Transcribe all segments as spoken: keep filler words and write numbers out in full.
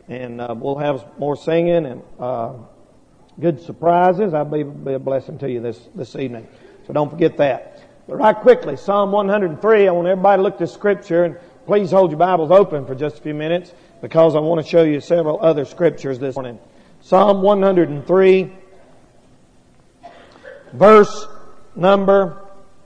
And uh, we'll have more singing and uh, good surprises. I'll be, be a blessing to you this, this evening. So don't forget that. But right quickly, Psalm one hundred three, I want everybody to look at this scripture, and please hold your Bibles open for just a few minutes because I want to show you several other scriptures this morning. Psalm one hundred three, verse number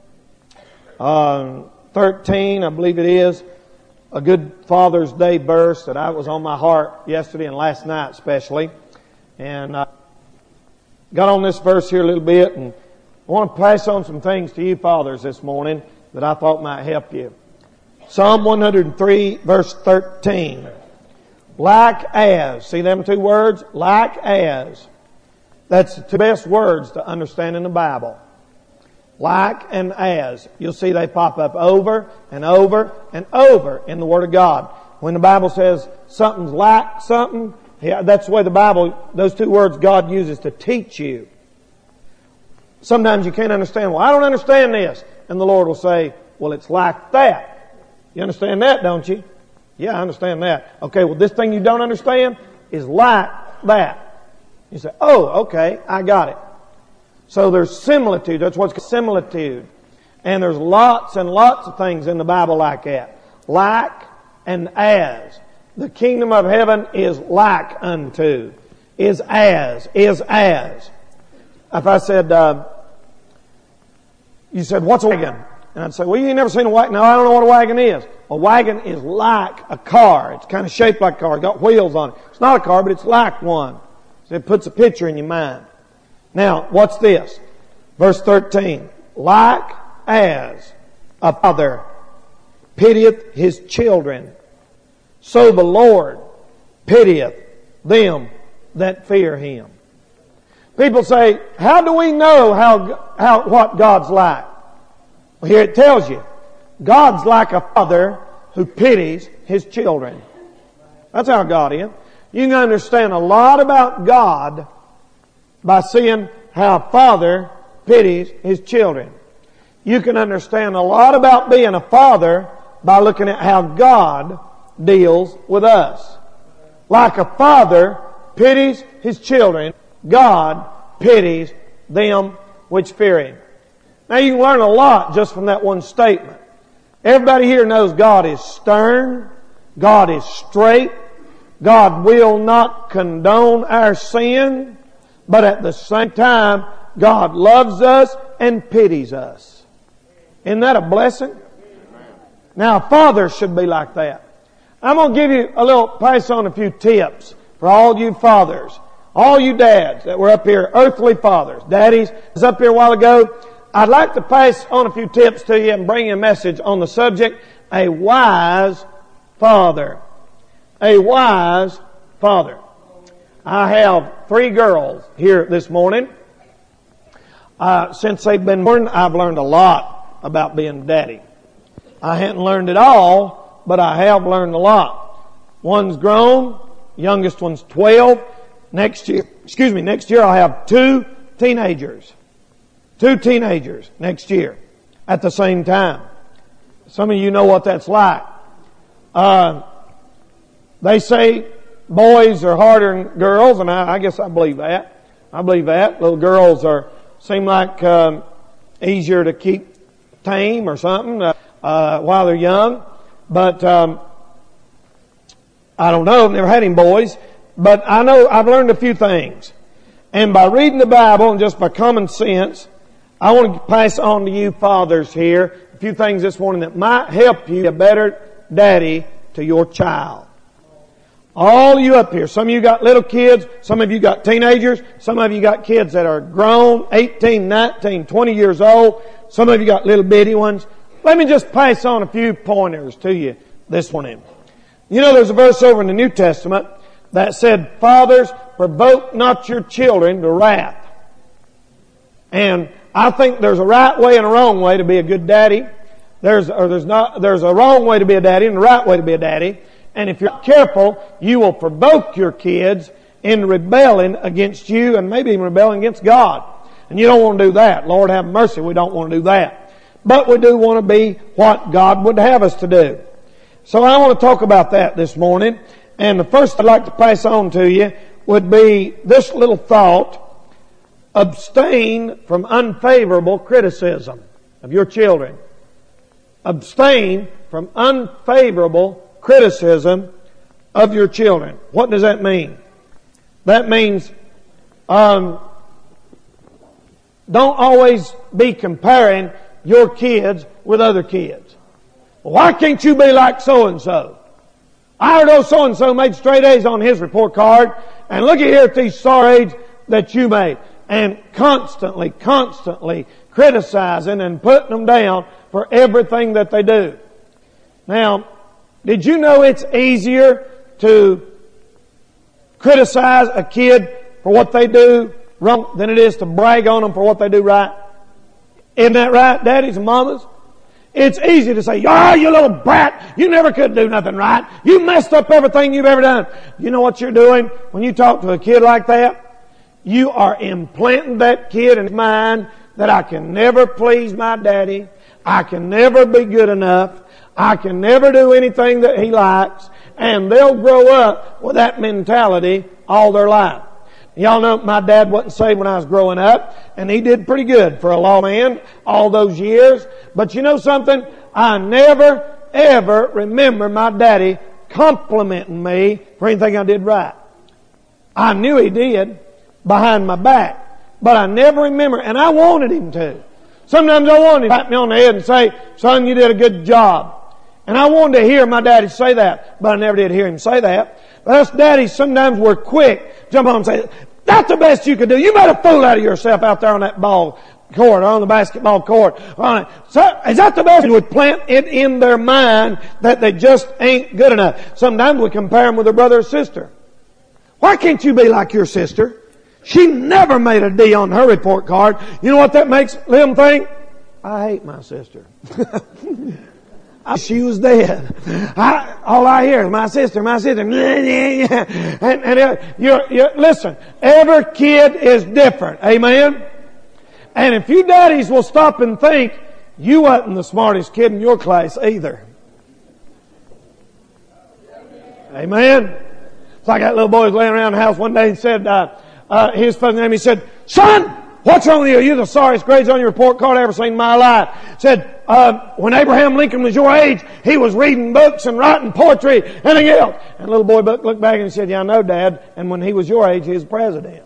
uh, thirteen, I believe it is. A good Father's Day verse that I was on my heart yesterday and last night especially. And I got on this verse here a little bit, and I want to pass on some things to you fathers this morning that I thought might help you. Psalm one hundred three, verse thirteen. Like as. See them two words? Like as. That's the two best words to understand in the Bible. Like and as. You'll see they pop up over and over and over in the Word of God. When the Bible says something's like something, yeah, that's the way the Bible, those two words God uses to teach you. Sometimes you can't understand, well, I don't understand this. And the Lord will say, well, it's like that. You understand that, don't you? Yeah, I understand that. Okay, well, this thing you don't understand is like that. You say, oh, okay, I got it. So there's similitude. That's what's called similitude. And there's lots and lots of things in the Bible like that. Like and as. The kingdom of heaven is like unto. Is as. Is as. If I said, uh, you said, what's a wagon? And I'd say, well, you ain't never seen a wagon. No, I don't know what a wagon is. A wagon is like a car. It's kind of shaped like a car. It's got wheels on it. It's not a car, but it's like one. So it puts a picture in your mind. Now, what's this? Verse thirteen. Like as a father pitieth his children, so the Lord pitieth them that fear Him. People say, how do we know how, how, what God's like? Well, here it tells you. God's like a father who pities his children. That's how God is. You can understand a lot about God by seeing how a father pities his children. You can understand a lot about being a father by looking at how God deals with us. Like a father pities his children, God pities them which fear Him. Now you can learn a lot just from that one statement. Everybody here knows God is stern, God is straight, God will not condone our sin, but at the same time, God loves us and pities us. Isn't that a blessing? Now, a father should be like that. I'm going to give you a little, pass on a few tips for all you fathers, all you dads that were up here, earthly fathers. Daddies was up here a while ago. I'd like to pass on a few tips to you and bring you a message on the subject, a wise father. A wise father. I have three girls here this morning. Uh, since they've been born, I've learned a lot about being daddy. I hadn't learned it all, but I have learned a lot. One's grown, youngest one's twelve. Next year, excuse me, next year I'll have two teenagers. Two teenagers next year at the same time. Some of you know what that's like. Uh, they say boys are harder than girls, and I, I guess I believe that. I believe that. Little girls are seem like um, easier to keep tame or something uh, uh, while they're young. But um, I don't know. I've never had any boys. But I know I've learned a few things. And by reading the Bible and just by common sense, I want to pass on to you fathers here a few things this morning that might help you be a better daddy to your child. All you up here, some of you got little kids, some of you got teenagers, some of you got kids that are grown, eighteen, nineteen, twenty years old, some of you got little bitty ones. Let me just pass on a few pointers to you this morning. You know, there's a verse over in the New Testament that said, fathers, provoke not your children to wrath. And I think there's a right way and a wrong way to be a good daddy. There's, or there's not, there's a wrong way to be a daddy and a right way to be a daddy. And if you're not careful, you will provoke your kids in rebelling against you and maybe even rebelling against God. And you don't want to do that. Lord have mercy, we don't want to do that. But we do want to be what God would have us to do. So I want to talk about that this morning. And the first I'd like to pass on to you would be this little thought: abstain from unfavorable criticism of your children. Abstain from unfavorable criticism of your children. What does that mean? That means um, don't always be comparing your kids with other kids. Why can't you be like so-and-so? I heard old so-and-so made straight A's on his report card, and look at here at these sorry A's that you made. And constantly, constantly criticizing and putting them down for everything that they do. Now, did you know it's easier to criticize a kid for what they do wrong than it is to brag on them for what they do right? Isn't that right, daddies and mamas? It's easy to say, "Ah, oh, you little brat, you never could do nothing right. You messed up everything you've ever done." You know what you're doing when you talk to a kid like that? You are implanting that kid in his mind that I can never please my daddy. I can never be good enough. I can never do anything that he likes. And they'll grow up with that mentality all their life. Y'all know my dad wasn't saved when I was growing up, and he did pretty good for a law man all those years. But you know something? I never, ever remember my daddy complimenting me for anything I did right. I knew he did behind my back, but I never remember, and I wanted him to. Sometimes I wanted him to pat me on the head and say, "Son, you did a good job." And I wanted to hear my daddy say that, but I never did hear him say that. But us daddies, sometimes we're quick to jump on and say, "That's the best you could do. You made a fool out of yourself out there on that ball court, or on the basketball court." So, is that the best? We would plant it in their mind that they just ain't good enough. Sometimes we compare them with their brother or sister. "Why can't you be like your sister? She never made a D on her report card." You know what that makes them think? I hate my sister. She was dead. I, all I hear is my sister, my sister. And, and uh, you're, you're, listen, every kid is different. Amen? And if you daddies will stop and think, you wasn't the smartest kid in your class either. Amen? It's like that little boy was laying around the house one day and said, uh, uh, his father's name, he said, "Son, what's wrong with you? You're the sorriest grades on your report card I've ever seen in my life." Said, uh, "When Abraham Lincoln was your age, he was reading books and writing poetry and anything else." And little boy looked back and he said, "Yeah, I know, Dad. And when he was your age, he was president."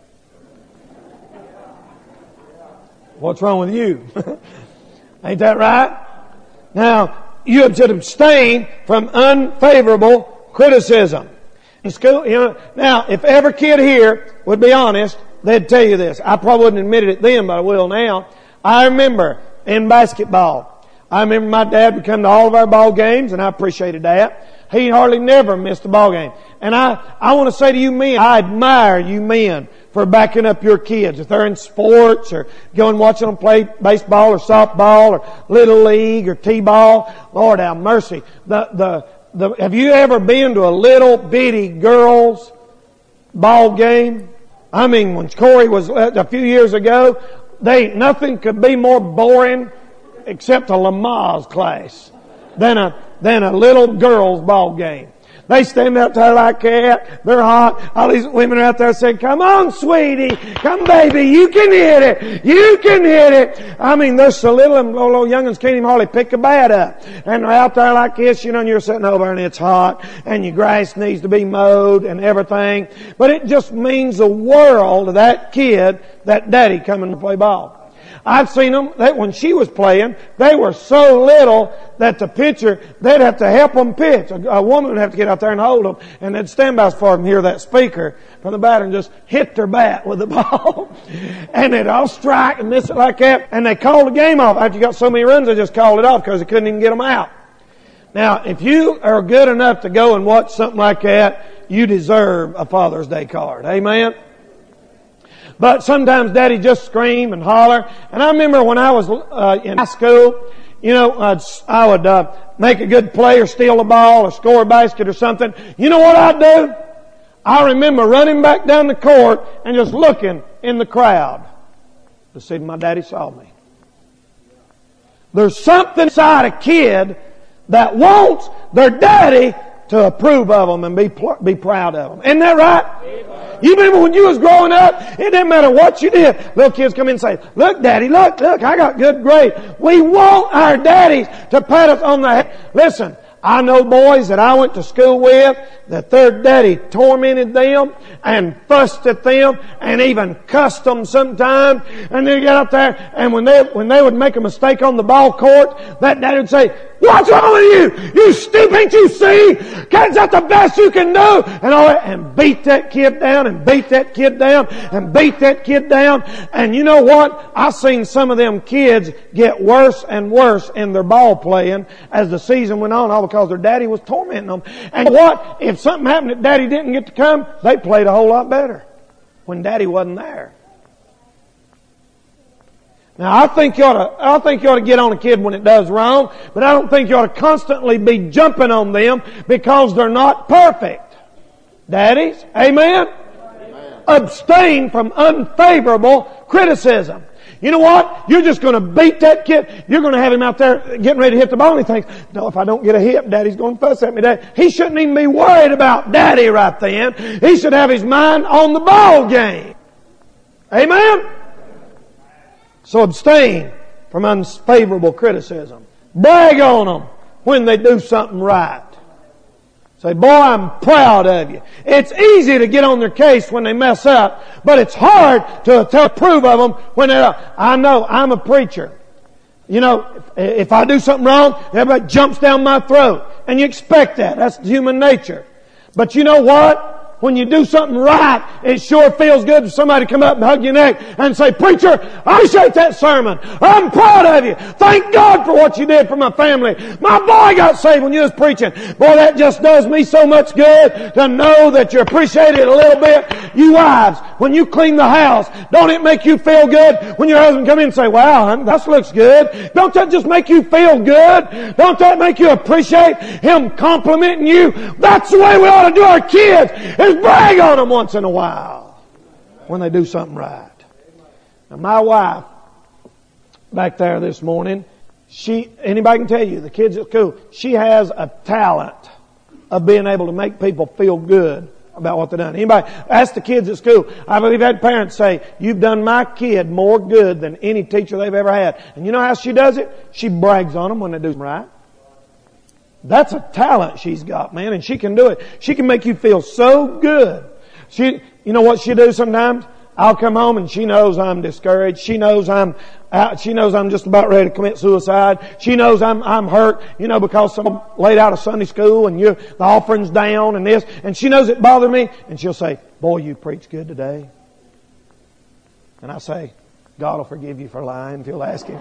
What's wrong with you? Ain't that right? Now, you should abstain from unfavorable criticism. In school, you know, now, if every kid here would be honest, they'd tell you this. I probably wouldn't admit it then, but I will now. I remember in basketball, I remember my dad would come to all of our ball games, and I appreciated that. He hardly never missed a ball game. And I, I want to say to you men, I admire you men for backing up your kids. If they're in sports or going watching them play baseball or softball or little league or t-ball, Lord have mercy. The, the, the, have you ever been to a little bitty girls ball game? I mean, when Corey was a few years ago, they nothing could be more boring except a Lamaze class than a than a little girls' ball game. They stand out there like that. They're hot. All these women are out there saying, "Come on, sweetie. Come, baby. You can hit it. You can hit it." I mean, they're so little, and little young'uns can't even hardly pick a bat up. And they're out there like this, you know, and you're sitting over and it's hot, and your grass needs to be mowed and everything. But it just means the world to that kid, that daddy coming to play ball. I've seen them, that when she was playing, they were so little that the pitcher, they'd have to help them pitch. A, a woman would have to get out there and hold them, and they'd stand by for them, hear that speaker from the batter, and just hit their bat with the ball. And they'd all strike and miss it like that, and they called the game off. After you got so many runs, they just called it off because they couldn't even get them out. Now, if you are good enough to go and watch something like that, you deserve a Father's Day card. Amen? But sometimes Daddy just scream and holler. And I remember when I was uh, in high school, you know, I'd, I would uh, make a good play or steal a ball or score a basket or something. You know what I'd do? I remember running back down the court and just looking in the crowd to see if my daddy saw me. There's something inside a kid that wants their daddy to approve of them and be pl- be proud of them. Isn't that right? You remember when you was growing up, it didn't matter what you did. Little kids come in and say, look, Daddy, look, look, I got good grades. We want our daddies to pat us on the head. Listen, I know boys that I went to school with that their daddy tormented them and fussed at them and even cussed them sometimes. And they get up there and when they when they would make a mistake on the ball court, that daddy would say, what's wrong with you? You stupid, ain't you see? Is that the best you can do? And all that, and beat that kid down and beat that kid down and beat that kid down. And you know what? I've seen some of them kids get worse and worse in their ball playing as the season went on, all because their daddy was tormenting them. And what? If something happened that daddy didn't get to come, they played a whole lot better when daddy wasn't there. Now, I think you ought to, I think you ought to get on a kid when it does wrong, but I don't think you ought to constantly be jumping on them because they're not perfect. Daddies, amen? Amen. Abstain from unfavorable criticism. You know what? You're just going to beat that kid. You're going to have him out there getting ready to hit the ball and he thinks, no, if I don't get a hit, Daddy's going to fuss at me. Daddy. He shouldn't even be worried about Daddy right then. He should have his mind on the ball game. Amen? So abstain from unfavorable criticism. Brag on them when they do something right. Say, boy, I'm proud of you. It's easy to get on their case when they mess up, but it's hard to, to approve of them when they're, I know, I'm a preacher. You know, if, if I do something wrong, everybody jumps down my throat. And you expect that. That's human nature. But you know what? When you do something right, it sure feels good for somebody to come up and hug your neck and say, preacher, I appreciate that sermon. I'm proud of you. Thank God for what you did for my family. My boy got saved when you was preaching. Boy, that just does me so much good to know that you appreciate it a little bit. You wives, when you clean the house, don't it make you feel good when your husband come in and say, wow, honey, that looks good? Don't that just make you feel good? Don't that make you appreciate him complimenting you? That's the way we ought to do our kids. Brag on them once in a while when they do something right. Now my wife back there this morning, she, anybody can tell you, the kids at school, she has a talent of being able to make people feel good about what they've done. Anybody, ask the kids at school. I believe I've had parents say, you've done my kid more good than any teacher they've ever had. And you know how she does it? She brags on them when they do something right. That's a talent she's got, man, and she can do it. She can make you feel so good. She, you know what she do sometimes? I'll come home and she knows I'm discouraged. She knows I'm out, she knows I'm just about ready to commit suicide. She knows I'm I'm hurt, you know, because someone laid out of Sunday school and you the offering's down and this, and she knows it bothered me, and she'll say, "Boy, you preached good today." And I say, "God will forgive you for lying if you'll ask Him."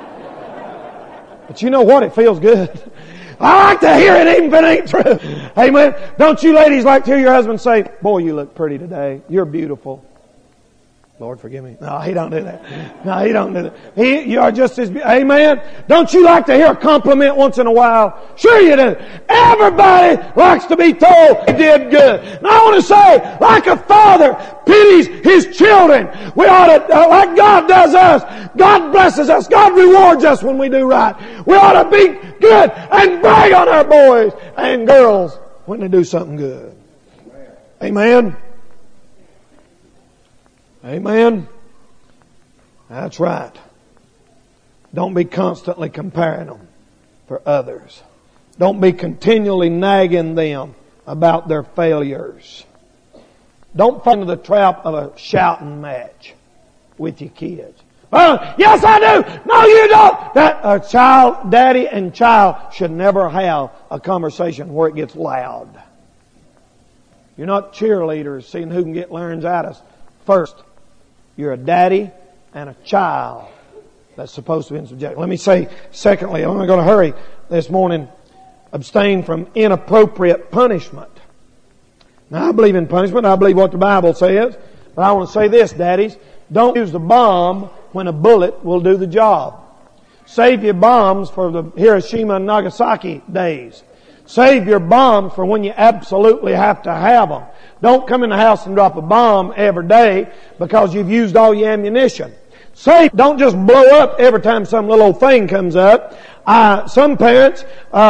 But you know what? It feels good. I like to hear it even if it ain't true. Amen. Don't you ladies like to hear your husband say, boy, you look pretty today. You're beautiful. Lord, forgive me. No, he don't do that. No, he don't do that. He, you are just as, amen. Don't you like to hear a compliment once in a while? Sure you do. Everybody likes to be told they did good. And I want to say, like a father pities his children, we ought to, uh, like God does us, God blesses us, God rewards us when we do right. We ought to be good and brag on our boys and girls when they do something good. Amen. Amen. That's right. Don't be constantly comparing them for others. Don't be continually nagging them about their failures. Don't fall into the trap of a shouting match with your kids. Well, yes I do. No you don't. That a child, daddy and child should never have a conversation where it gets loud. You're not cheerleaders seeing who can get laryngitis first. You're a daddy and a child that's supposed to be in subjection. Let me say, secondly, I'm going to hurry this morning, abstain from inappropriate punishment. Now, I believe in punishment. I believe what the Bible says. But I want to say this, daddies. Don't use the bomb when a bullet will do the job. Save your bombs for the Hiroshima and Nagasaki days. Save your bombs for when you absolutely have to have them. Don't come in the house and drop a bomb every day because you've used all your ammunition. Save, don't just blow up every time some little old thing comes up. Uh, some parents, uh,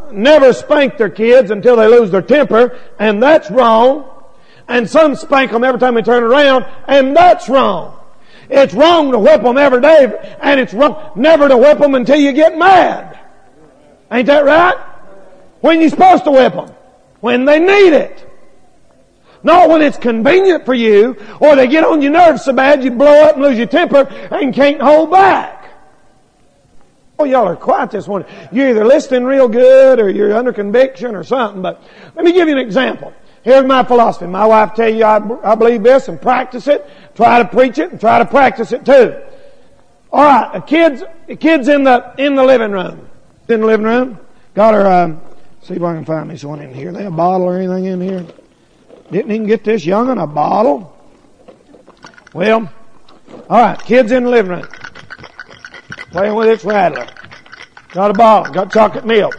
never spank their kids until they lose their temper, and that's wrong. And some spank them every time they turn around, and that's wrong. It's wrong to whip them every day, and it's wrong never to whip them until you get mad. Ain't that right? When you're supposed to whip them. When they need it. Not when it's convenient for you, or they get on your nerves so bad you blow up and lose your temper and can't hold back. Oh, y'all are quiet this morning. You're either listening real good or you're under conviction or something. But let me give you an example. Here's my philosophy. My wife tell you I, I believe this and practice it. Try to preach it and try to practice it too. All right, a kid's a kid's in the in the living room. In the living room. Got her. Um, see if I can find me one in here. They have a bottle or anything in here? Didn't even get this young'un a bottle. Well, all right. Kid's in the living room. Playing with its rattler. Got a bottle. Got chocolate milk.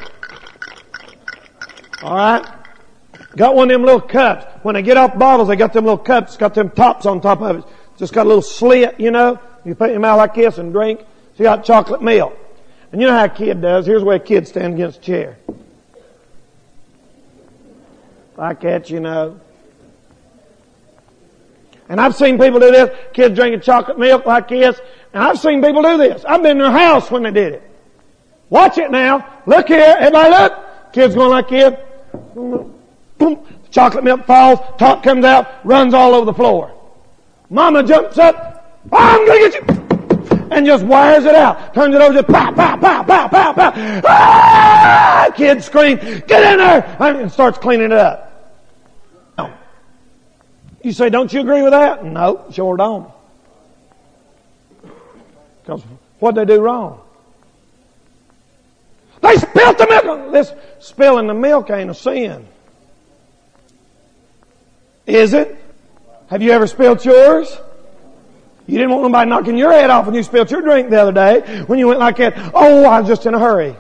All right. Got one of them little cups. When they get off bottles, they got them little cups. Got them tops on top of it. Just got a little slit, you know. You put it in your mouth like this and drink. So you got chocolate milk. And you know how a kid does. Here's where a kid stands against a chair. Like that, you know. And I've seen people do this. Kids drinking chocolate milk like this. And I've seen people do this. I've been in their house when they did it. Watch it now. Look here. Everybody look. Kids going like this. Boom. Chocolate milk falls. Top comes out. Runs all over the floor. Mama jumps up. Oh, I'm going to get you. And just wires it out. Turns it over to pow, pow, pow, pow, pow, pow. Ah! Kids scream. Get in there. And starts cleaning it up. You say, don't you agree with that? No, sure don't. Because what'd they do wrong? They spilt the milk. This spilling the milk ain't a sin. Is it? Have you ever spilled yours? You didn't want nobody knocking your head off when you spilled your drink the other day. When you went like that, oh, I was just in a hurry.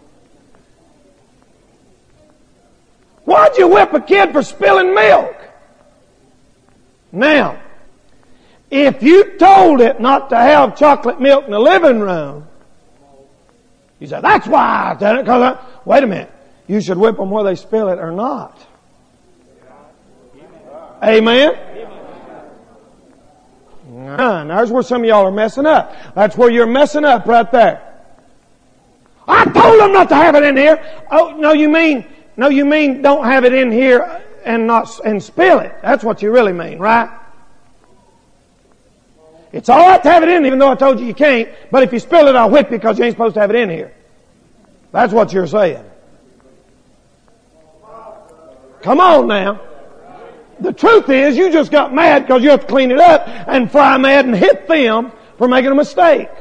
Why'd you whip a kid for spilling milk? Now, if you told it not to have chocolate milk in the living room, you say, that's why I did it. Cause I, wait a minute. You should whip them whether they spill it or not. Amen? Amen. There's where some of y'all are messing up. That's where you're messing up right there. I told them not to have it in here. Oh, no, you mean, no, you mean don't have it in here and not, and spill it. That's what you really mean, right? It's alright to have it in, even though I told you you can't, but if you spill it, I'll whip you because you ain't supposed to have it in here. That's what you're saying. Come on now. The truth is, you just got mad because you have to clean it up and fly mad and hit them for making a mistake.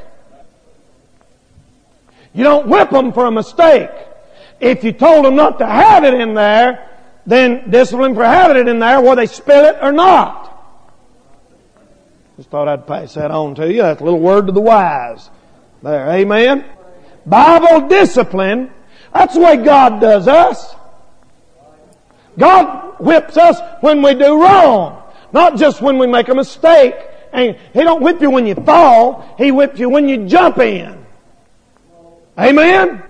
You don't whip them for a mistake. If you told them not to have it in there, then discipline for having it in there, whether they spill it or not. Just thought I'd pass that on to you. That's a little word to the wise. There, amen? Bible discipline, that's the way God does us. God whips us when we do wrong, not just when we make a mistake. And He don't whip you when you fall, He whips you when you jump in. Amen?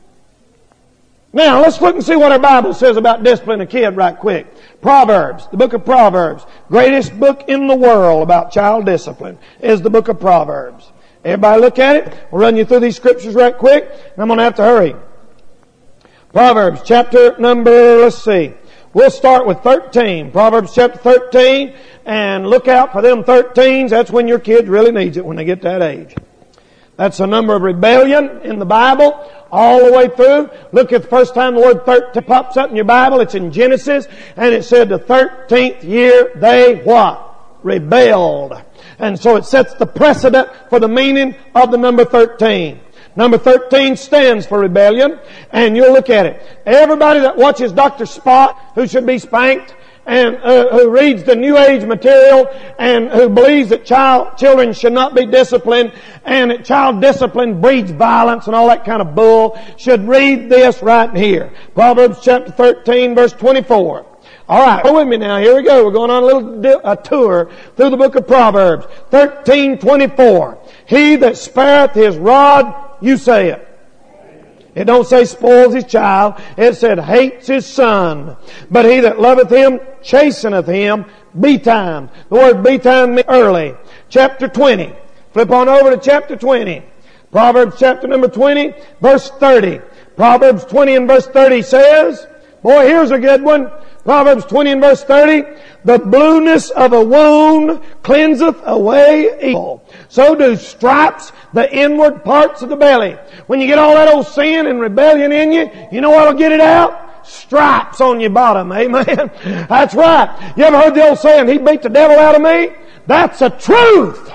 Now, let's look and see what our Bible says about disciplining a kid right quick. Proverbs, the book of Proverbs. Greatest book in the world about child discipline is the book of Proverbs. Everybody look at it. We'll run you through these scriptures right quick, and I'm going to have to hurry. Proverbs chapter number, let's see. We'll start with thirteen. Proverbs chapter thirteen, and look out for them thirteens. That's when your kid really needs it when they get that age. That's the number of rebellion in the Bible all the way through. Look at the first time the word thirteen pops up in your Bible. It's in Genesis. And it said the thirteenth year they what? Rebelled. And so it sets the precedent for the meaning of the number thirteen. Number thirteen stands for rebellion. And you'll look at it. Everybody that watches Doctor Spot, who should be spanked, and uh, who reads the New Age material and who believes that child children should not be disciplined and that child discipline breeds violence and all that kind of bull should read this right here. Proverbs chapter thirteen verse twenty-four. All right, go with me now. Here we go. We're going on a little di- a tour through the book of Proverbs. thirteen twenty-four. He that spareth his rod, you say it. It don't say spoils his child. It said hates his son. But he that loveth him chasteneth him betimes. The word betimes means early. Chapter twenty. Flip on over to chapter twenty. Proverbs chapter number twenty, verse thirty. Proverbs twenty and verse thirty says, boy, here's a good one. Proverbs twenty and verse thirty, the blueness of a wound cleanseth away evil. So do stripes the inward parts of the belly. When you get all that old sin and rebellion in you, you know what'll get it out? Stripes on your bottom. Amen. That's right. You ever heard the old saying, he beat the devil out of me? That's the truth.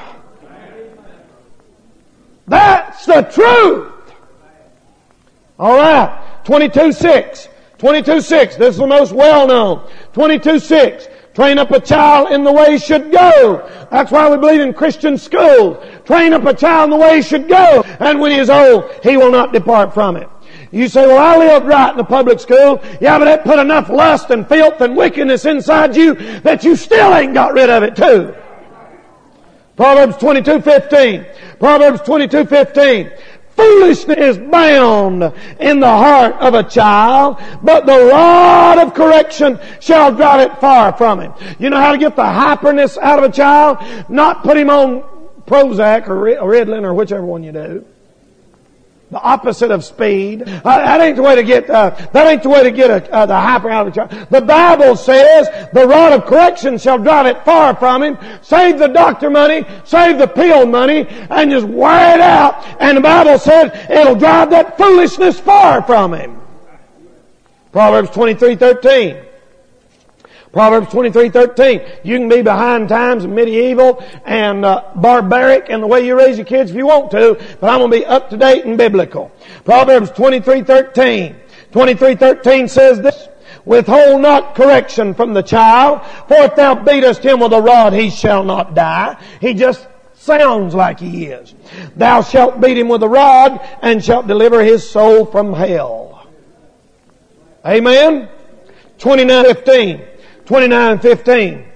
That's the truth. All right. twenty-two six. twenty-two six. This is the most well known. twenty-two six. Train up a child in the way he should go. That's why we believe in Christian schools. Train up a child in the way he should go. And when he is old, he will not depart from it. You say, well, I lived right in the public school. Yeah, but it put enough lust and filth and wickedness inside you that you still ain't got rid of it too. Proverbs twenty-two fifteen. Proverbs twenty-two fifteen. Foolishness is bound in the heart of a child, but the rod of correction shall drive it far from him. You know how to get the hyperness out of a child? Not put him on Prozac or Ritalin or whichever one you do. The opposite of speed. Uh, that ain't the way to get. Uh, that ain't the way to get a, uh, the hyper out of a child. The Bible says the rod of correction shall drive it far from him. Save the doctor money, save the pill money, and just wear it out. And the Bible says it'll drive that foolishness far from him. Proverbs twenty-three thirteen. Proverbs twenty-three thirteen. You can be behind times and medieval and uh, barbaric in the way you raise your kids if you want to, but I'm going to be up to date and biblical. Proverbs twenty-three thirteen. twenty-three thirteen says this, withhold not correction from the child, for if thou beatest him with a rod, he shall not die. He just sounds like he is. Thou shalt beat him with a rod, and shalt deliver his soul from hell. Amen? twenty-nine fifteen. twenty-nine fifteen.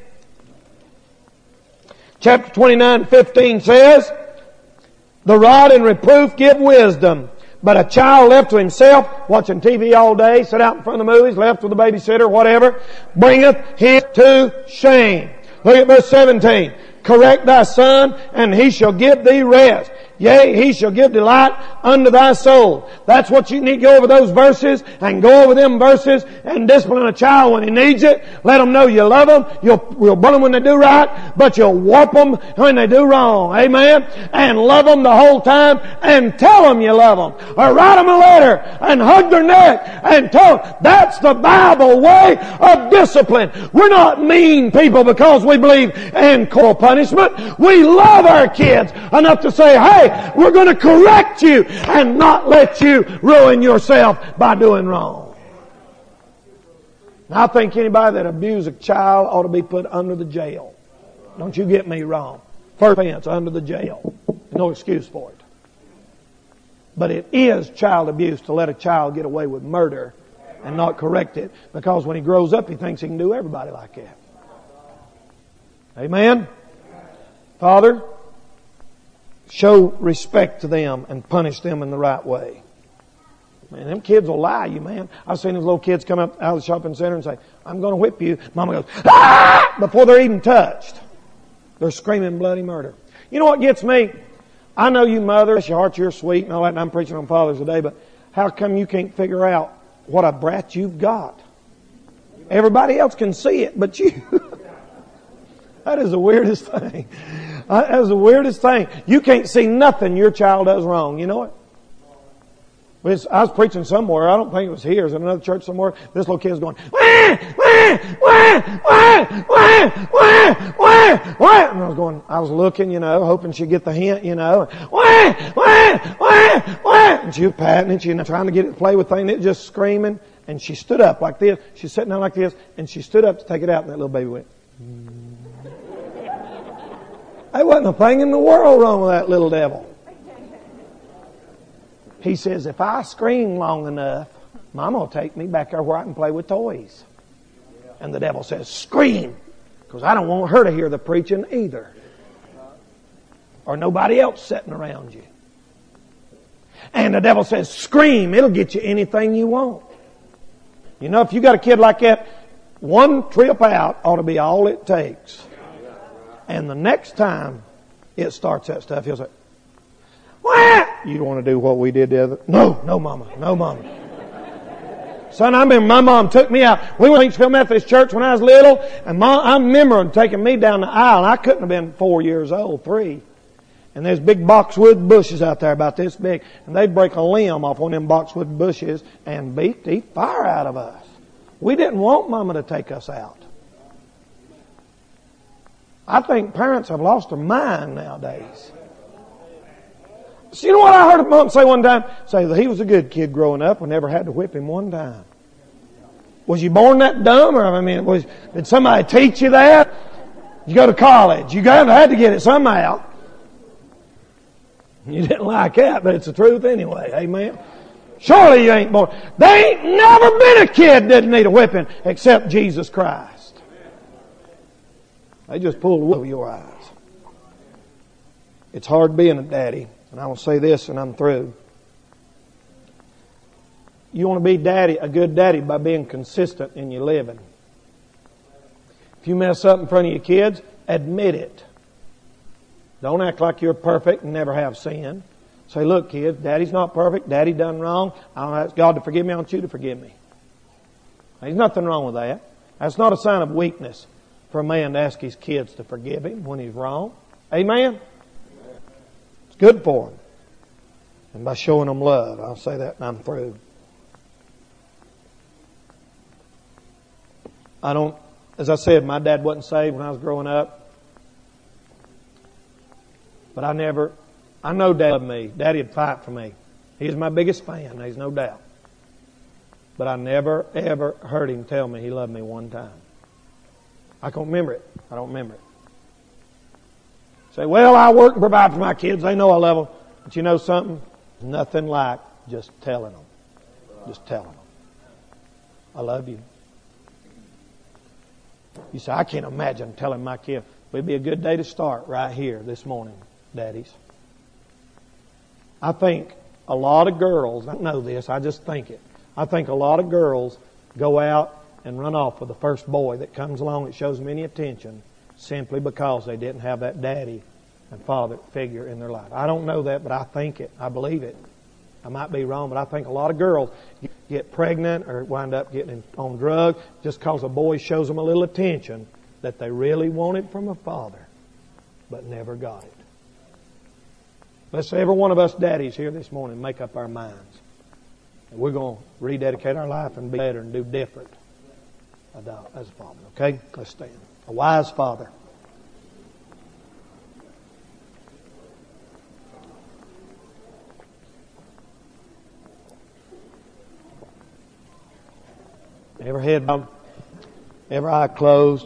Chapter twenty-nine fifteen says, the rod and reproof give wisdom, but a child left to himself, watching T V all day, sit out in front of the movies, left with a babysitter, whatever, bringeth him to shame. Look at verse seventeen. Correct thy son, and he shall give thee rest. Yea, he shall give delight unto thy soul. That's what you need to go over those verses and go over them verses and discipline a child when he needs it. Let them know you love them. You'll, you'll burn them when they do right, but you'll warp them when they do wrong. Amen? And love them the whole time and tell them you love them. Or write them a letter and hug their neck and tell them. That's the Bible way of discipline. We're not mean people because we believe in corporal punishment. We love our kids enough to say, hey, we're going to correct you and not let you ruin yourself by doing wrong. Now, I think anybody that abuses a child ought to be put under the jail. Don't you get me wrong. First offense, under the jail. No excuse for it. But it is child abuse to let a child get away with murder and not correct it, because when he grows up he thinks he can do everybody like that. Amen? Father, show respect to them and punish them in the right way. Man, them kids will lie you, man. I've seen those little kids come up out of the shopping center and say, I'm going to whip you. Mama goes, ah! Before they're even touched. They're screaming bloody murder. You know what gets me? I know you mothers, your hearts, you're sweet and all that, and I'm preaching on fathers today, but how come you can't figure out what a brat you've got? Everybody else can see it, but you... That is the weirdest thing. That is the weirdest thing. You can't see nothing your child does wrong. You know it? I was preaching somewhere. I don't think it was here. It was in another church somewhere. This little kid was going, wah, wah, wah, wah, wah, wah, wah, wah. And I was going, I was looking, you know, hoping she'd get the hint, you know. Wah, wah, wah, wah. And she was patting it, you know, trying to get it to play with things. It just screaming. And she stood up like this. She's sitting down like this. And she stood up to take it out. And that little baby went, mm. There wasn't a thing in the world wrong with that little devil. He says, if I scream long enough, Mama will take me back there where I can play with toys. And the devil says, scream, because I don't want her to hear the preaching either. Or nobody else sitting around you. And the devil says, scream, it'll get you anything you want. You know, if you got a kid like that, one trip out ought to be all it takes. And the next time it starts that stuff, he'll say, what? You don't want to do what we did the other? No, no mama, no mama. Son, I remember my mom took me out. We went to Hinsfield Methodist Church when I was little, and mom, I remember them taking me down the aisle, and I couldn't have been four years old, three. And there's big boxwood bushes out there about this big, and they'd break a limb off one of them boxwood bushes and beat the fire out of us. We didn't want mama to take us out. I think parents have lost their mind nowadays. So you know what I heard a mom say one time? Say that he was a good kid growing up. We never had to whip him one time. Was you born that dumb? Or I mean, was, did somebody teach you that? You go to college. You got had to get it somehow. You didn't like that, but it's the truth anyway. Amen. Surely you ain't born. There ain't never been a kid that didn't need a whipping except Jesus Christ. They just pulled the wool over your eyes. It's hard being a daddy. And I will say this and I'm through. You want to be daddy, a good daddy by being consistent in your living. If you mess up in front of your kids, admit it. Don't act like you're perfect and never have sin. Say, look kids, daddy's not perfect. Daddy done wrong. I don't ask God to forgive me. I want you to forgive me. There's nothing wrong with that. That's not a sign of weakness for a man to ask his kids to forgive him when he's wrong. Amen? It's good for them. And by showing them love. I'll say that and I'm through. I don't, as I said, my dad wasn't saved when I was growing up. But I never, I know Dad loved me. Daddy would fight for me. He was my biggest fan, there's no doubt. But I never, ever heard him tell me he loved me one time. I can't remember it. I don't remember it. Say, well, I work and provide for my kids. They know I love them. But you know something? Nothing like just telling them. Just telling them. I love you. You say, I can't imagine telling my kid. It'd be a good day to start right here this morning, daddies. I think a lot of girls, I don't know this, I just think it. I think a lot of girls go out and run off with the first boy that comes along that shows them any attention simply because they didn't have that daddy and father figure in their life. I don't know that, but I think it. I believe it. I might be wrong, but I think a lot of girls get pregnant or wind up getting on drugs just because a boy shows them a little attention that they really wanted from a father, but never got it. Let's every one of us daddies here this morning make up our minds. And we're going to rededicate our life and be better and do different as a father. Okay? Let's stand. A wise father. Every head bowed, every eye closed.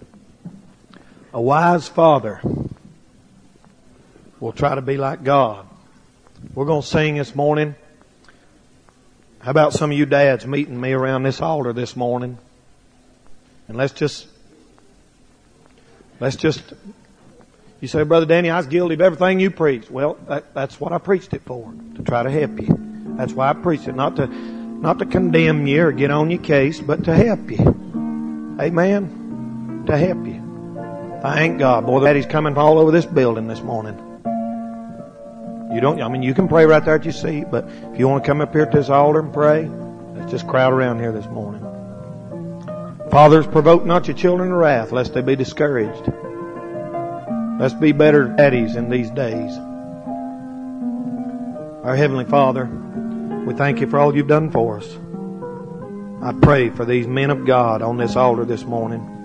A wise father will try to be like God. We're going to sing this morning. How about some of you dads meeting me around this altar this morning? And let's just, let's just, you say, Brother Danny, I was guilty of everything you preached. Well, that, that's what I preached it for, to try to help you. That's why I preached it, not to, not to condemn you or get on your case, but to help you. Amen? To help you. Thank God. Boy, Daddy's coming all over this building this morning. You don't, I mean, you can pray right there at your seat, but if you want to come up here to this altar and pray, let's just crowd around here this morning. Fathers, provoke not your children to wrath, lest they be discouraged. Let's be better daddies in these days. Our Heavenly Father, we thank you for all you've done for us. I pray for these men of God on this altar this morning.